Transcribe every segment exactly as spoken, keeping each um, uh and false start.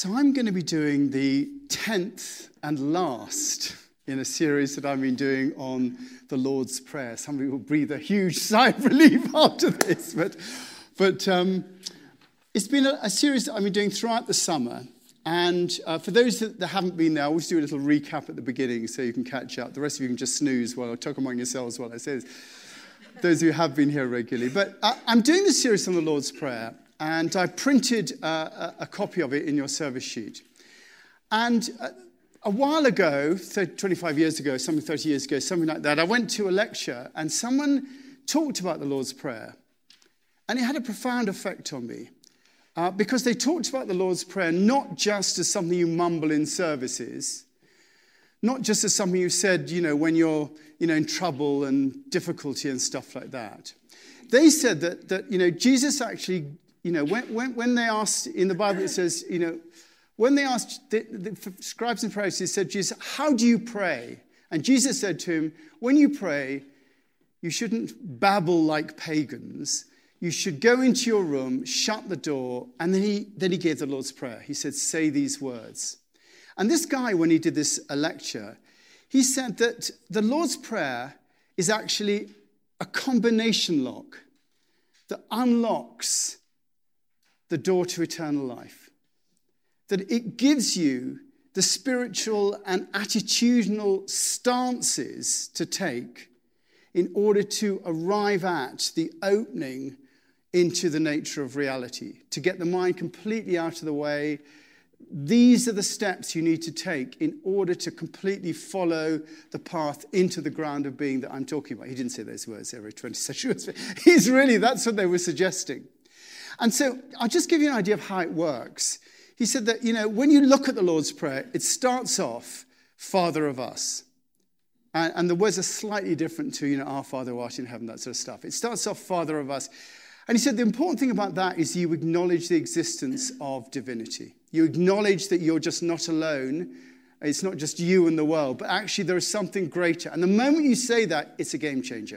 So I'm going to be doing the tenth and last in a series that I've been doing on the Lord's Prayer. Some people breathe a huge sigh of relief after this, but but um, it's been a, a series that I've been doing throughout the summer. And uh, for those that, that haven't been there, I always do a little recap at the beginning so you can catch up. The rest of you can just snooze while I talk among yourselves while I say this. Those who have been here regularly. But I, I'm doing this series on the Lord's Prayer, and I printed uh, a, a copy of it in your service sheet. And uh, a while ago, twenty-five years ago, something thirty years ago, something like that, I went to a lecture and someone talked about the Lord's Prayer. And it had a profound effect on me. Uh, because they talked about the Lord's Prayer not just as something you mumble in services, not just as something you said, you know, when you're, you know, in trouble and difficulty and stuff like that. They said that, that you know, Jesus actually, you know, when, when, when they asked, in the Bible it says, you know, when they asked the, the scribes and Pharisees, said, Jesus, how do you pray? And Jesus said to him, when you pray, you shouldn't babble like pagans. You should go into your room, shut the door, and then he, then he gave the Lord's Prayer. He said, say these words. And this guy, when he did this lecture, he said that the Lord's Prayer is actually a combination lock that unlocks the door to eternal life. That it gives you the spiritual and attitudinal stances to take in order to arrive at the opening into the nature of reality, to get the mind completely out of the way. These are the steps you need to take in order to completely follow the path into the ground of being that I'm talking about. He didn't say those words every twenty centuries. He's really, that's what they were suggesting. And so I'll just give you an idea of how it works. He said that, you know, when you look at the Lord's Prayer, it starts off, Father of us. And, and the words are slightly different to, you know, our Father who art in heaven, that sort of stuff. It starts off, Father of us. And he said the important thing about that is you acknowledge the existence of divinity. You acknowledge that you're just not alone. It's not just you and the world, but actually there is something greater. And the moment you say that, it's a game changer.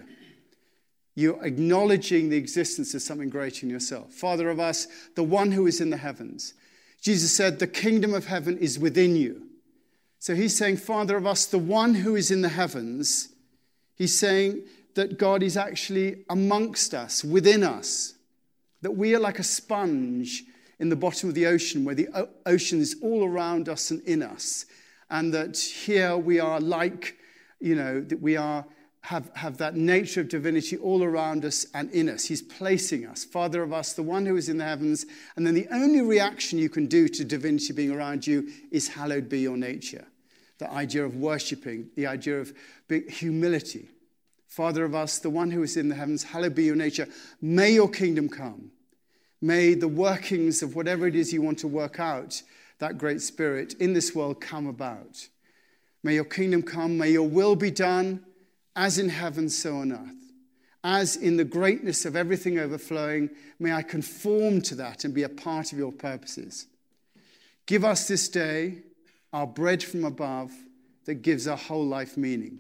You're acknowledging the existence of something greater in yourself. Father of us, the one who is in the heavens. Jesus said, the kingdom of heaven is within you. So he's saying, Father of us, the one who is in the heavens. He's saying that God is actually amongst us, within us. That we are like a sponge in the bottom of the ocean, where the ocean is all around us and in us. And that here we are like, you know, that we are have, have that nature of divinity all around us and in us. He's placing us. Father of us, the one who is in the heavens. And then the only reaction you can do to divinity being around you is hallowed be your nature. The idea of worshipping, the idea of humility. Father of us, the one who is in the heavens, hallowed be your nature. May your kingdom come. May the workings of whatever it is you want to work out, that great spirit in this world, come about. May your kingdom come. May your will be done as in heaven, so on earth. As in the greatness of everything overflowing, may I conform to that and be a part of your purposes. Give us this day our bread from above that gives our whole life meaning.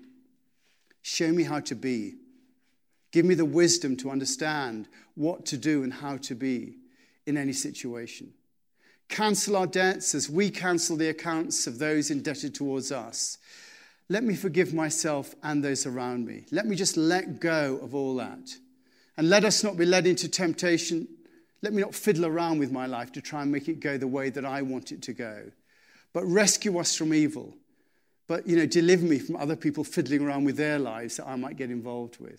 Show me how to be. Give me the wisdom to understand what to do and how to be in any situation. Cancel our debts as we cancel the accounts of those indebted towards us. Let me forgive myself and those around me. Let me just let go of all that. And let us not be led into temptation. Let me not fiddle around with my life to try and make it go the way that I want it to go. But rescue us from evil. But, you know, deliver me from other people fiddling around with their lives that I might get involved with.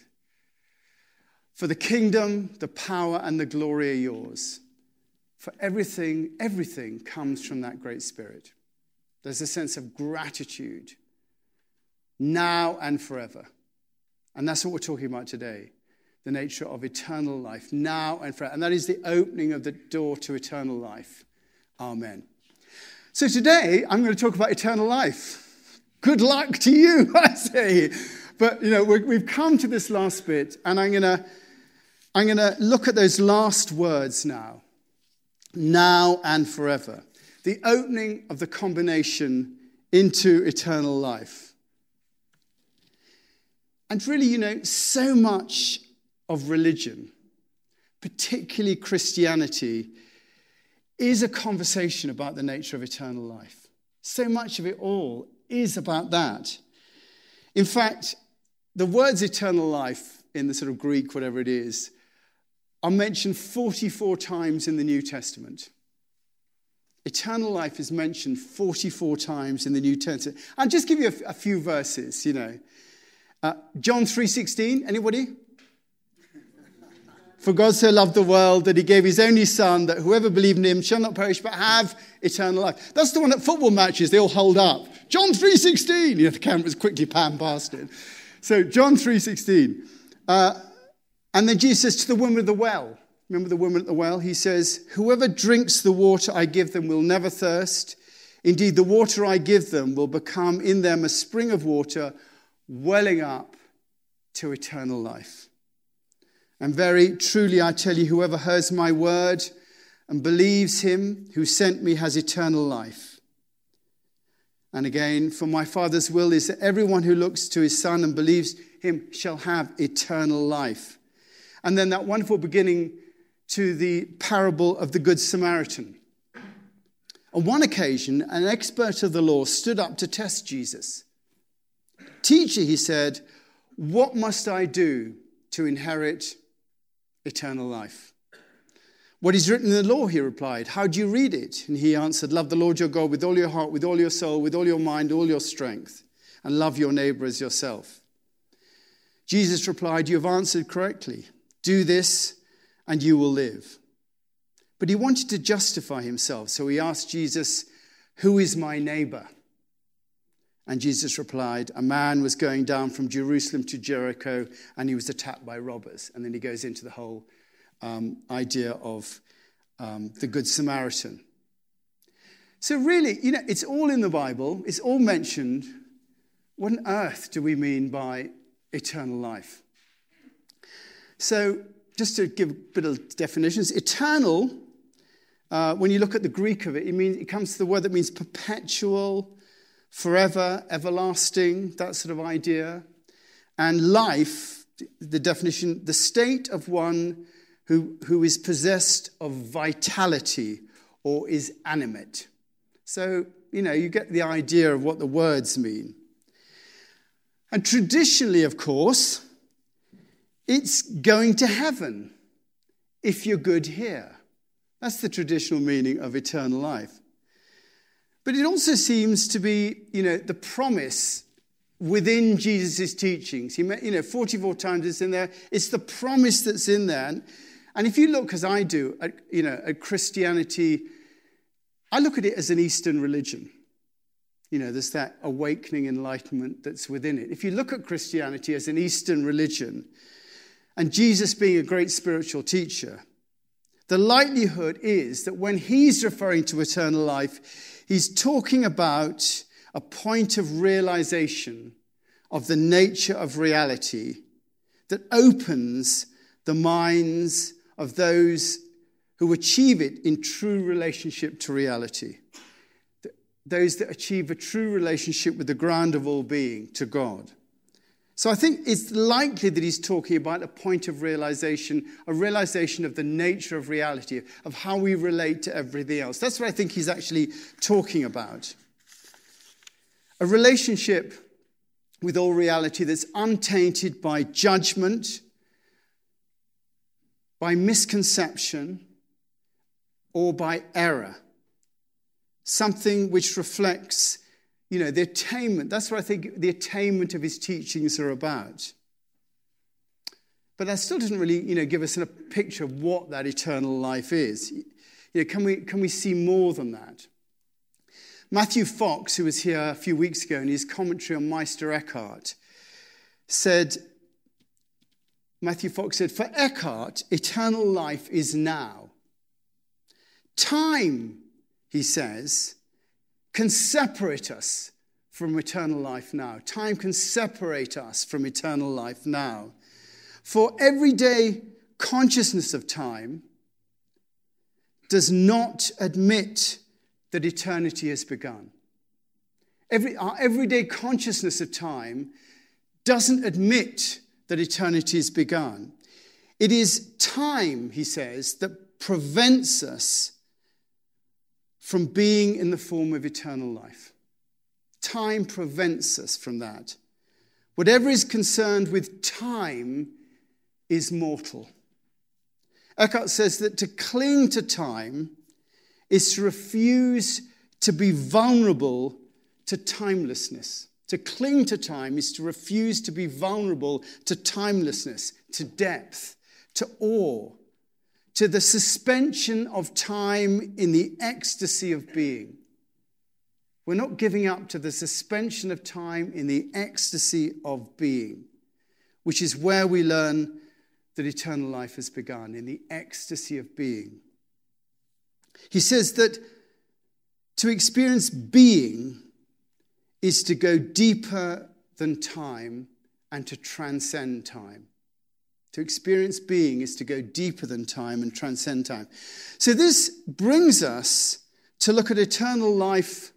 For the kingdom, the power, and the glory are yours. For everything, everything comes from that great spirit. There's a sense of gratitude, now and forever. And that's what we're talking about today. The nature of eternal life, now and forever. And that is the opening of the door to eternal life. Amen. So today, I'm going to talk about eternal life. Good luck to you, I say. But, you know, we're, we've come to this last bit, and I'm going to I'm going to look at those last words now. Now and forever. The opening of the combination into eternal life. And really, you know, so much of religion, particularly Christianity, is a conversation about the nature of eternal life. So much of it all is about that. In fact, the words eternal life in the sort of Greek, whatever it is, are mentioned forty-four times in the New Testament. Eternal life is mentioned forty-four times in the New Testament. I'll just give you a, a few verses, you know. Uh, John three sixteen, anybody? For God so loved the world that he gave his only son, that whoever believed in him shall not perish but have eternal life. That's the one at football matches they all hold up. John three sixteen. You know, the cameras quickly pan past it. So John three sixteen. Uh, and then Jesus says to the woman at the well, remember the woman at the well? He says, whoever drinks the water I give them will never thirst. Indeed, the water I give them will become in them a spring of water welling up to eternal life. And very truly I tell you, whoever hears my word and believes him who sent me has eternal life. And again, for my Father's will is that everyone who looks to his Son and believes him shall have eternal life. And then that wonderful beginning to the parable of the Good Samaritan. On one occasion, an expert of the law stood up to test Jesus. Teacher, he said, what must I do to inherit eternal life? What is written in the law, he replied. How do you read it? And he answered, love the Lord your God with all your heart, with all your soul, with all your mind, all your strength, and love your neighbor as yourself. Jesus replied, you have answered correctly. Do this and you will live. But he wanted to justify himself, so he asked Jesus, who is my neighbor? And Jesus replied, a man was going down from Jerusalem to Jericho and he was attacked by robbers. And then he goes into the whole um, idea of um, the Good Samaritan. So really, you know, it's all in the Bible. It's all mentioned. What on earth do we mean by eternal life? So just to give a bit of definitions, eternal, uh, when you look at the Greek of it, it means it comes to the word that means perpetual, forever, everlasting, that sort of idea. And life, the definition, the state of one who, who is possessed of vitality or is animate. So, you know, you get the idea of what the words mean. And traditionally, of course, it's going to heaven if you're good here. That's the traditional meaning of eternal life. But it also seems to be, you know, the promise within Jesus' teachings. He, you know, forty-four times it's in there. It's the promise that's in there. And, and if you look, as I do, at, you know, at Christianity, I look at it as an Eastern religion. You know, there's that awakening enlightenment that's within it. If you look at Christianity as an Eastern religion, and Jesus being a great spiritual teacher, the likelihood is that when he's referring to eternal life, he's talking about a point of realization of the nature of reality that opens the minds of those who achieve it in true relationship to reality. Those that achieve a true relationship with the ground of all being, to God. So I think it's likely that he's talking about a point of realization, a realization of the nature of reality, of how we relate to everything else. That's what I think he's actually talking about. A relationship with all reality that's untainted by judgment, by misconception, or by error. Something which reflects, you know, the attainment. That's what I think the attainment of his teachings are about. But that still doesn't really, you know, give us a picture of what that eternal life is. You know, can we, can we see more than that? Matthew Fox, who was here a few weeks ago in his commentary on Meister Eckhart, said, Matthew Fox said, for Eckhart, eternal life is now. Time, he says, can separate us from eternal life now. Time can separate us from eternal life now. For everyday consciousness of time does not admit that eternity has begun. Every, our everyday consciousness of time doesn't admit that eternity has begun. It is time, he says, that prevents us from being in the form of eternal life. Time prevents us from that. Whatever is concerned with time is mortal. Eckhart says that to cling to time is to refuse to be vulnerable to timelessness. To cling to time is to refuse to be vulnerable to timelessness, to depth, to awe, to the suspension of time in the ecstasy of being. We're not giving up to the suspension of time in the ecstasy of being, which is where we learn that eternal life has begun, in the ecstasy of being. He says that to experience being is to go deeper than time and to transcend time. To experience being is to go deeper than time and transcend time. So this brings us to look at eternal life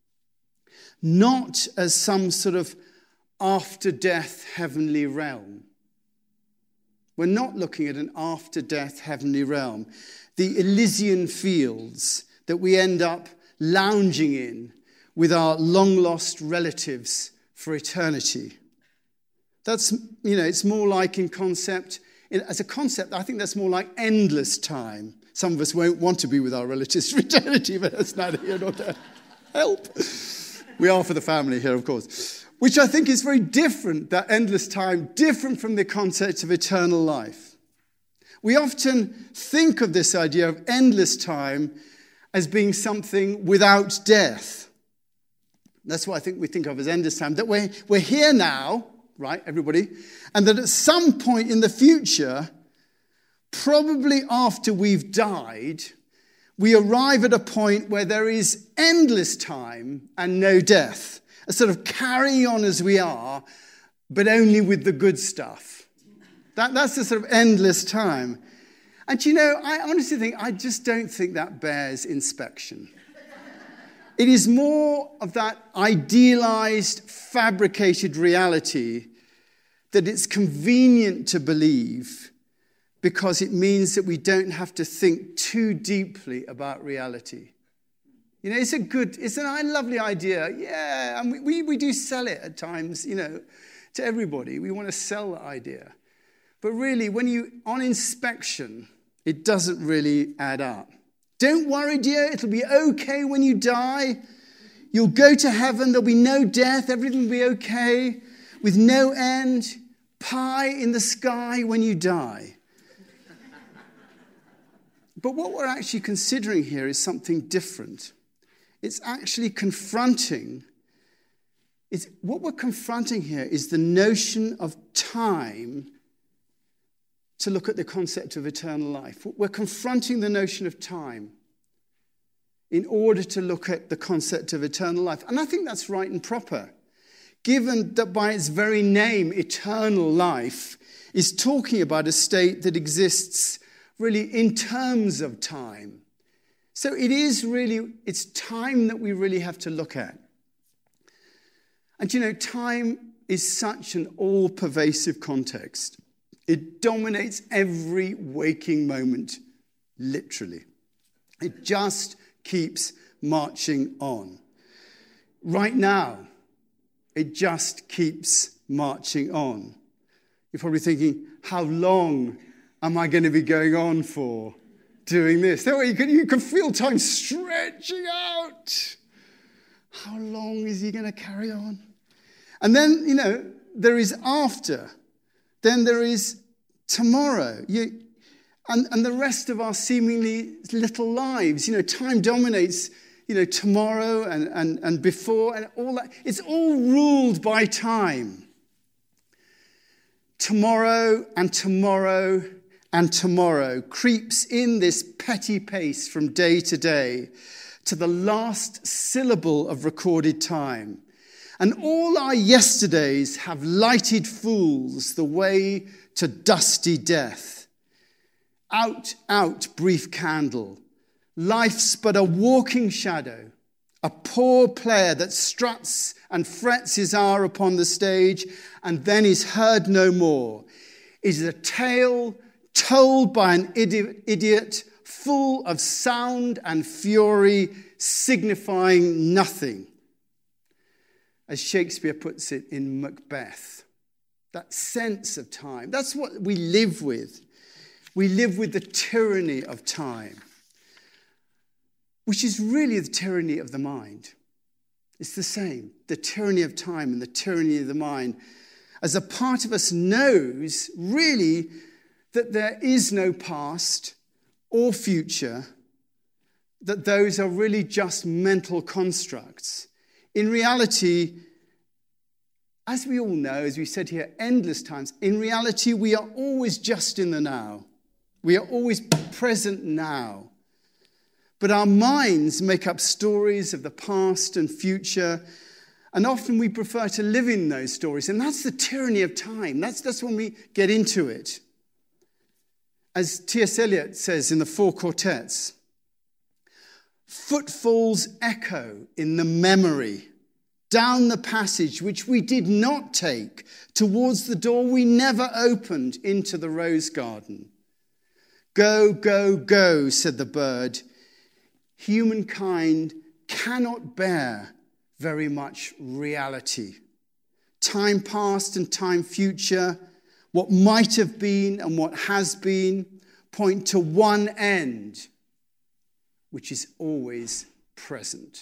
not as some sort of after-death heavenly realm. We're not looking at an after-death heavenly realm. The Elysian fields that we end up lounging in with our long-lost relatives for eternity. That's, you know, it's more like in concept, in, as a concept, I think that's more like endless time. Some of us won't want to be with our relatives for eternity, but that's neither here nor there. Help. We are for the family here, of course. Which I think is very different, that endless time, different from the concept of eternal life. We often think of this idea of endless time as being something without death. That's what I think we think of as endless time. That we're, we're here now, right, everybody? And that at some point in the future, probably after we've died, we arrive at a point where there is endless time and no death. A sort of carrying on as we are, but only with the good stuff. That, that's the sort of endless time. And you know, I honestly think, I just don't think that bears inspection. It is more of that idealized, fabricated reality that it's convenient to believe because it means that we don't have to think too deeply about reality. You know, it's a good, it's a lovely idea. Yeah, and we, we, we do sell it at times, you know, to everybody. We want to sell that idea. But really, when you, on inspection, it doesn't really add up. Don't worry, dear, it'll be okay when you die. You'll go to heaven, there'll be no death, everything will be okay, with no end, pie in the sky when you die. But what we're actually considering here is something different. It's actually confronting, it's, what we're confronting here is the notion of time to look at the concept of eternal life. We're confronting the notion of time in order to look at the concept of eternal life. And I think that's right and proper, given that by its very name, eternal life is talking about a state that exists really in terms of time. So it is really, it's time that we really have to look at. And you know, time is such an all-pervasive context. It dominates every waking moment, literally. It just keeps marching on. Right now, it just keeps marching on. You're probably thinking, how long am I going to be going on for doing this? That way you can, you can feel time stretching out. How long is he going to carry on? And then, you know, there is after. Then there is tomorrow. You, and, and the rest of our seemingly little lives. You know, time dominates, you know, tomorrow and, and, and before and all that. It's all ruled by time. Tomorrow and tomorrow and tomorrow creeps in this petty pace from day to day to the last syllable of recorded time. And all our yesterdays have lighted fools the way to dusty death. Out, out, brief candle. Life's but a walking shadow, a poor player that struts and frets his hour upon the stage and then is heard no more. Is a tale told by an idiot, idiot full of sound and fury, signifying nothing. As Shakespeare puts it in Macbeth, that sense of time, that's what we live with. We live with the tyranny of time, which is really the tyranny of the mind. It's the same, the tyranny of time and the tyranny of the mind. As a part of us knows, really, that there is no past or future, that those are really just mental constructs. In reality, as we all know, as we said here endless times, in reality, we are always just in the now. We are always present now. But our minds make up stories of the past and future, and often we prefer to live in those stories. And that's the tyranny of time. That's, that's when we get into it. As T S Eliot says in the Four Quartets, footfalls echo in the memory, down the passage which we did not take, towards the door we never opened into the rose garden. Go, go, go, said the bird. Humankind cannot bear very much reality. Time past and time future, what might have been and what has been, point to one end, which is always present.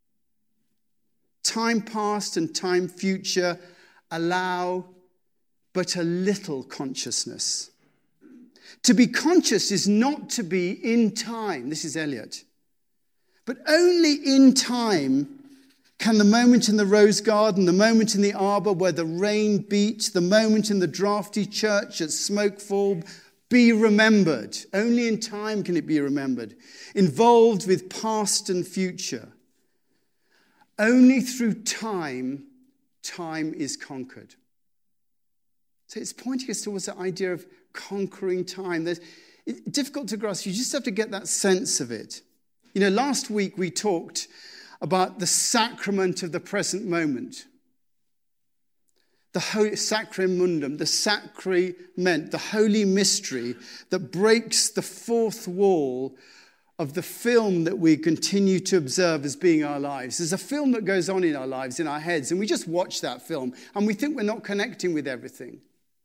Time past and time future allow but a little consciousness. To be conscious is not to be in time. This is Eliot. But only in time can the moment in the rose garden, the moment in the arbour where the rain beat, the moment in the drafty church at Smokefall be remembered. Only in time can it be remembered. Involved with past and future. Only through time, time is conquered. So it's pointing us towards the idea of conquering time. There's, it's difficult to grasp. You just have to get that sense of it. You know, last week we talked about the sacrament of the present moment. The holy, sacrum mundum, the sacrament, the holy mystery that breaks the fourth wall of the film that we continue to observe as being our lives. There's a film that goes on in our lives, in our heads, and we just watch that film, and we think we're not connecting with everything.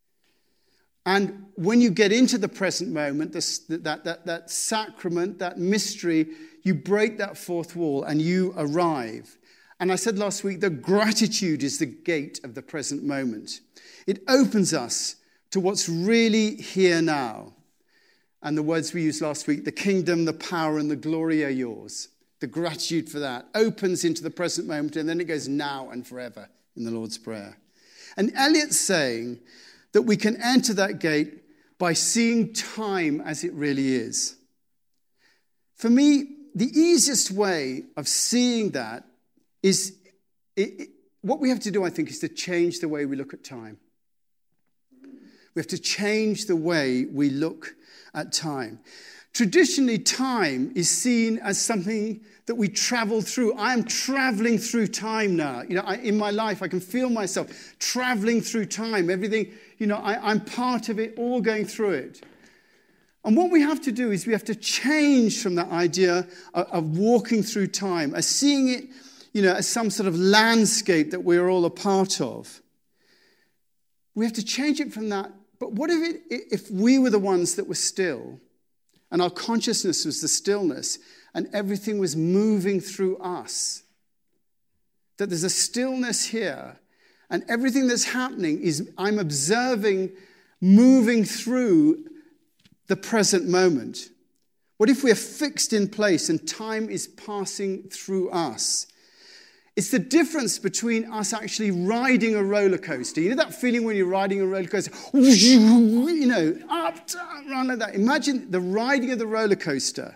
And when you get into the present moment, this, that, that, that sacrament, that mystery, you break that fourth wall and you arrive. And I said last week that gratitude is the gate of the present moment. It opens us to what's really here now. And the words we used last week, the kingdom, the power, and the glory are yours. The gratitude for that opens into the present moment, and then it goes now and forever in the Lord's Prayer. And Eliot's saying that we can enter that gate by seeing time as it really is. For me, the easiest way of seeing that is, it, it, what we have to do, I think, is to change the way we look at time. We have to change the way we look at time. Traditionally, time is seen as something that we travel through. I am traveling through time now. You know, I, in my life, I can feel myself traveling through time. Everything, you know, I, I'm part of it, all going through it. And what we have to do is we have to change from that idea of, of walking through time, as seeing it, you know, as some sort of landscape that we're all a part of. We have to change it from that. But what if it, if we were the ones that were still, and our consciousness was the stillness, and everything was moving through us? That there's a stillness here, and everything that's happening is I'm observing, moving through the present moment. What if we're fixed in place and time is passing through us? It's the difference between us actually riding a roller coaster. You know that feeling when you're riding a roller coaster? You know, up, down, round like that. Imagine the riding of the roller coaster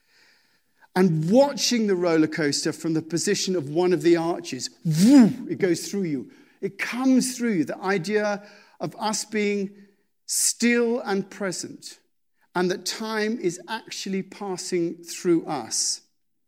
and watching the roller coaster from the position of one of the arches. It goes through you. It comes through you. The idea of us being still and present, and that time is actually passing through us.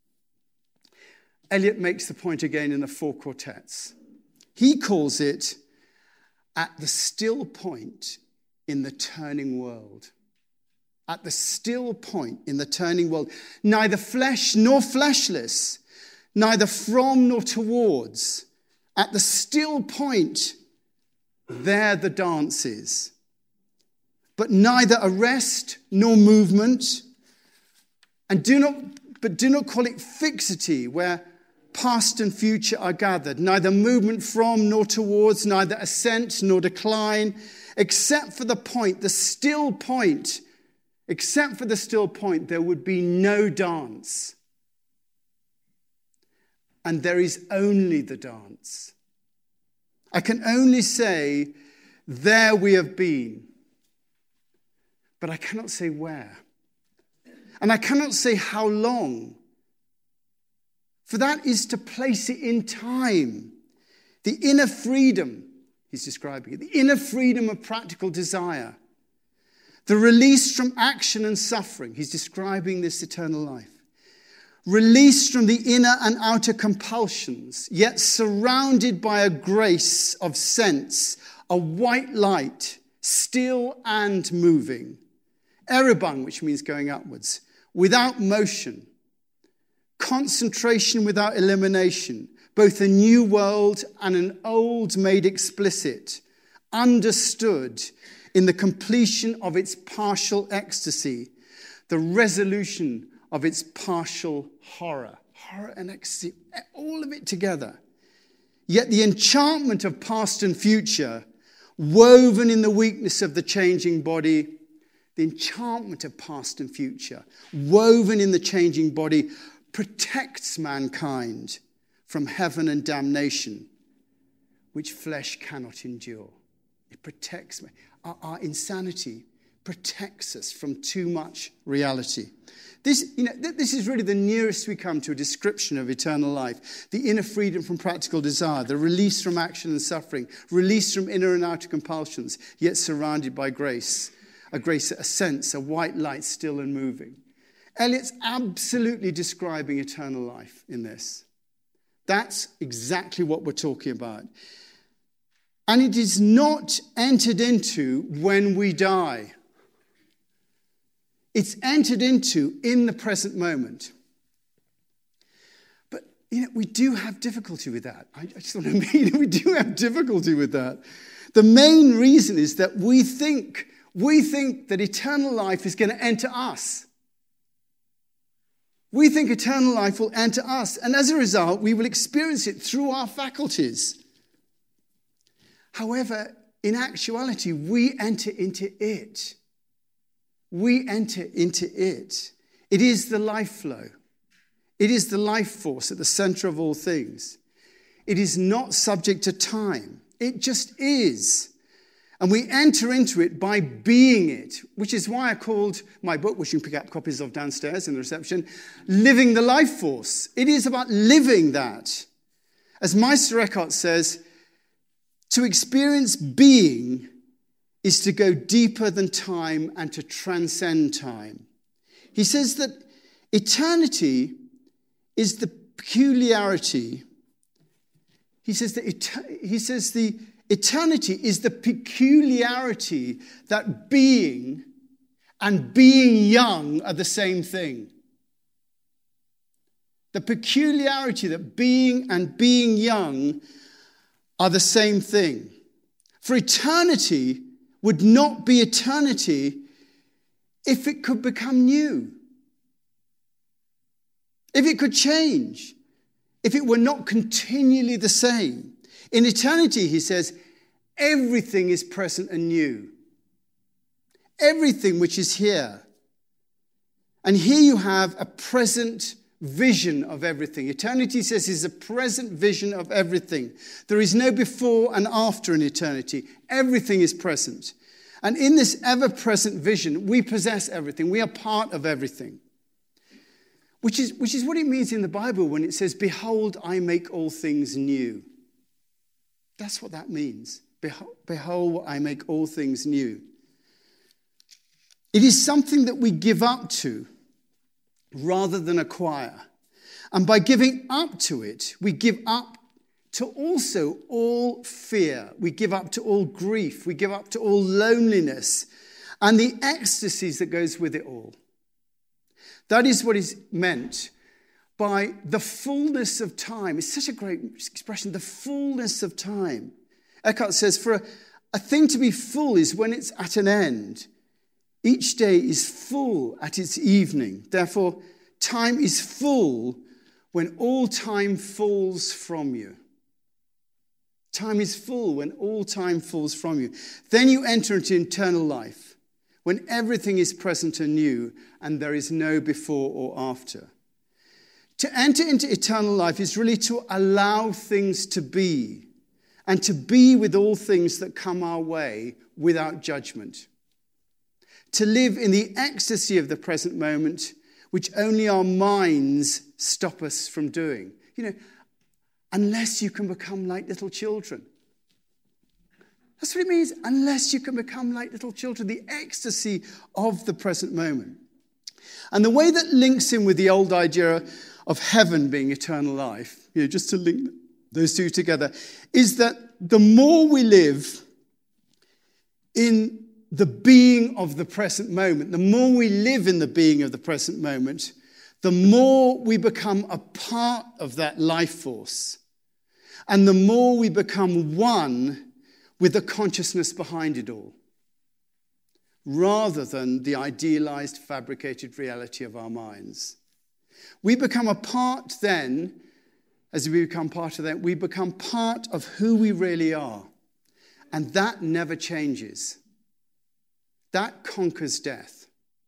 Eliot makes the point again in the Four Quartets. He calls it at the still point in the turning world. at the still point in the turning world, neither flesh nor fleshless, neither from nor towards, at the still point, there the dance is. But neither arrest nor movement, and do not, but do not call it fixity, where past and future are gathered, neither movement from nor towards, neither ascent nor decline, except for the point, the still point, except for the still point, there would be no dance. And there is only the dance. I can only say, there we have been. But I cannot say where. And I cannot say how long. For that is to place it in time. The inner freedom, he's describing it, the inner freedom of practical desire. The release from action and suffering. He's describing this eternal life. Released from the inner and outer compulsions, yet surrounded by a grace of sense, a white light, still and moving. Erebung, which means going upwards, without motion, concentration without elimination, both a new world and an old made explicit, understood in the completion of its partial ecstasy, the resolution of its partial horror. Horror and ecstasy, all of it together. Yet the enchantment of past and future, woven in the weakness of the changing body, the enchantment of past and future, woven in the changing body, protects mankind from heaven and damnation, which flesh cannot endure. It protects me. Our, our insanity protects us from too much reality. This, you know, this is really the nearest we come to a description of eternal life. The inner freedom from practical desire, the release from action and suffering, release from inner and outer compulsions, yet surrounded by grace. A grace, a sense, a white light still and moving. Eliot's absolutely describing eternal life in this. That's exactly what we're talking about. And it is not entered into when we die. It's entered into in the present moment. But, you know, we do have difficulty with that. I just want to mean we do have difficulty with that. The main reason is that we think, we think that eternal life is going to enter us. We think eternal life will enter us, and as a result, we will experience it through our faculties. However, in actuality, we enter into it. We enter into it. It is the life flow. It is the life force at the center of all things. It is not subject to time. It just is. And we enter into it by being it, which is why I called my book, which you can pick up copies of downstairs in the reception, Living the Life Force. It is about living that. As Meister Eckhart says, to experience being is to go deeper than time and to transcend time. He says that eternity is the peculiarity. He says that it, he says the eternity is the peculiarity that being and being young are the same thing. The peculiarity that being and being young are the same thing. For eternity would not be eternity if it could become new. If it could change. If it were not continually the same. In eternity, he says, everything is present and new. Everything which is here. And here you have a present vision of everything. Eternity, says, is a present vision of everything. There is no before and after in eternity. Everything is present. And in this ever-present vision, we possess everything. We are part of everything. Which is, which is what it means in the Bible when it says, behold, I make all things new. That's what that means. Behold, behold, I make all things new. It is something that we give up to rather than acquire. And by giving up to it, we give up to also all fear. We give up to all grief. We give up to all loneliness. and the ecstasies that goes with it all. That is what is meant by the fullness of time. It's such a great expression, the fullness of time. Eckhart says, for a, a thing to be full is when it's at an end. Each day is full at its evening. Therefore, time is full when all time falls from you. Time is full when all time falls from you. Then you enter into eternal life, when everything is present and new, and there is no before or after. To enter into eternal life is really to allow things to be, and to be with all things that come our way without judgment. To live in the ecstasy of the present moment, which only our minds stop us from doing. You know, unless you can become like little children. That's what it means, unless you can become like little children, the ecstasy of the present moment. And the way that links in with the old idea of heaven being eternal life, you know, just to link those two together, is that the more we live in the being of the present moment, the more we live in the being of the present moment, the more we become a part of that life force. And the more we become one with the consciousness behind it all, rather than the idealized, fabricated reality of our minds. We become a part then, as we become part of that, we become part of who we really are. And that never changes. That conquers death.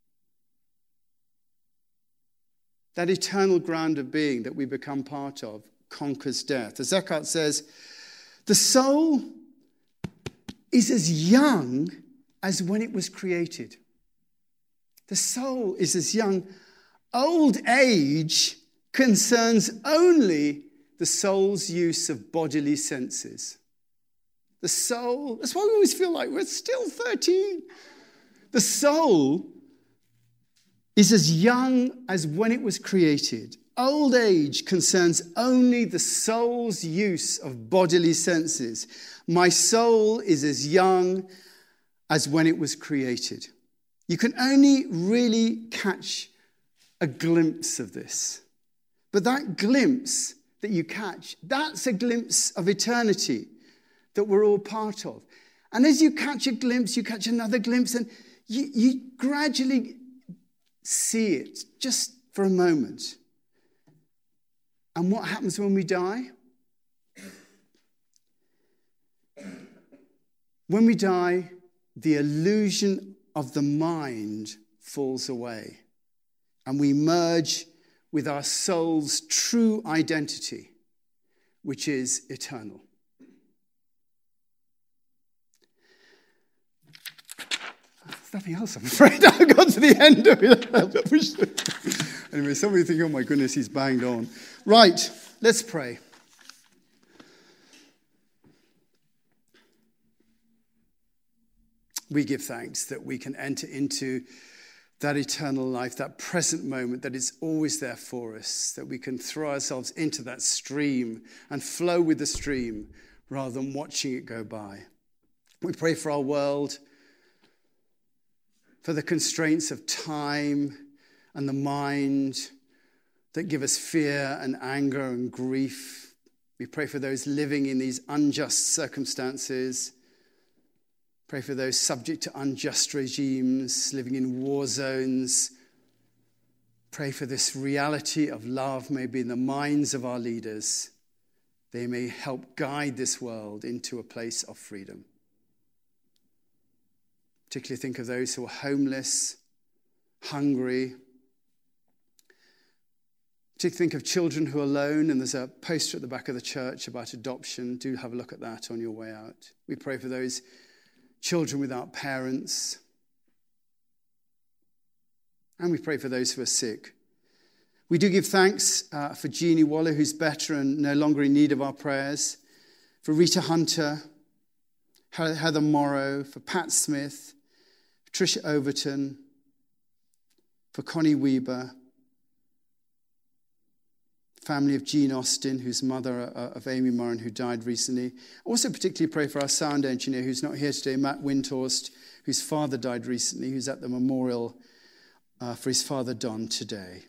That eternal ground of being that we become part of conquers death. As Eckhart says, the soul is as young as when it was created. The soul is as young. Old age concerns only the soul's use of bodily senses. The soul, that's why we always feel like we're still thirteen. The soul is as young as when it was created. Old age concerns only the soul's use of bodily senses. My soul is as young as when it was created. You can only really catch a glimpse of this. But that glimpse that you catch, that's a glimpse of eternity that we're all part of. And as you catch a glimpse, you catch another glimpse, and you, you gradually see it just for a moment. And what happens when we die? When we die, the illusion of the mind falls away, and we merge with our soul's true identity, which is eternal. There's nothing else, I'm afraid. I've got to the end of it. Anyway, some of you think, oh my goodness, he's banged on. Right, let's pray. We give thanks that we can enter into that eternal life, that present moment that is always there for us, that we can throw ourselves into that stream and flow with the stream rather than watching it go by. We pray for our world, for the constraints of time and the mind that give us fear and anger and grief. We pray for those living in these unjust circumstances. Pray for those subject to unjust regimes, living in war zones. Pray for this reality of love may be in the minds of our leaders. They may help guide this world into a place of freedom. Particularly think of those who are homeless, hungry. Particularly think of children who are alone, and there's a poster at the back of the church about adoption. Do have a look at that on your way out. We pray for those children without parents. And we pray for those who are sick. We do give thanks uh, for Jeannie Waller, who's better and no longer in need of our prayers. For Rita Hunter, Heather Morrow, for Pat Smith, for Tricia Overton, for Connie Weber, family of Jean Austin, whose mother uh, of Amy Moran, who died recently. Also particularly pray for our sound engineer, who's not here today, Matt Windhorst, whose father died recently, who's at the memorial uh, for his father Don today.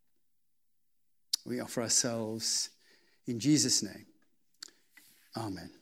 We offer ourselves in Jesus' name. Amen.